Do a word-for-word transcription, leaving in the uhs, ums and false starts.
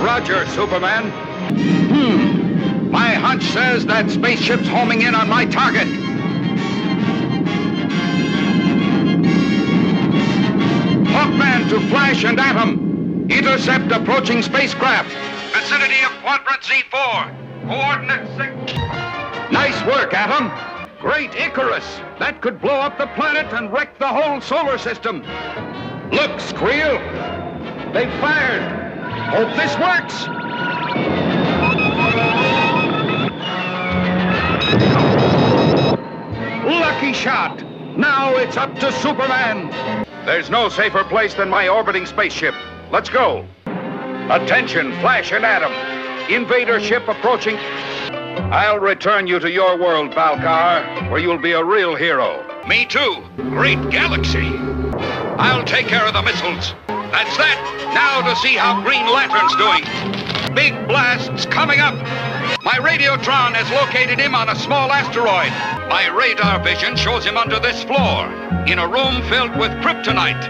Roger, Superman. Hmm. My hunch says that spaceship's homing in on my target. Hawkman to Flash and Atom. Intercept approaching spacecraft. Vicinity of Quadrant Z four. Coordinate six. Nice work, Atom. Great Icarus. That could blow up the planet and wreck the whole solar system. Look, Squeal. They've fired. Hope this works. Lucky shot. Now it's up to Superman. There's no safer place than my orbiting spaceship. Let's go. Attention, Flash and Atom. Invader ship approaching. I'll return you to your world, Valkar, where you'll be a real hero. Me too. Great galaxy. I'll take care of the missiles. That's that. Now to see how Green Lantern's doing. Big blasts coming up. My Radiotron has located him on a small asteroid. My radar vision shows him under this floor, in a room filled with kryptonite.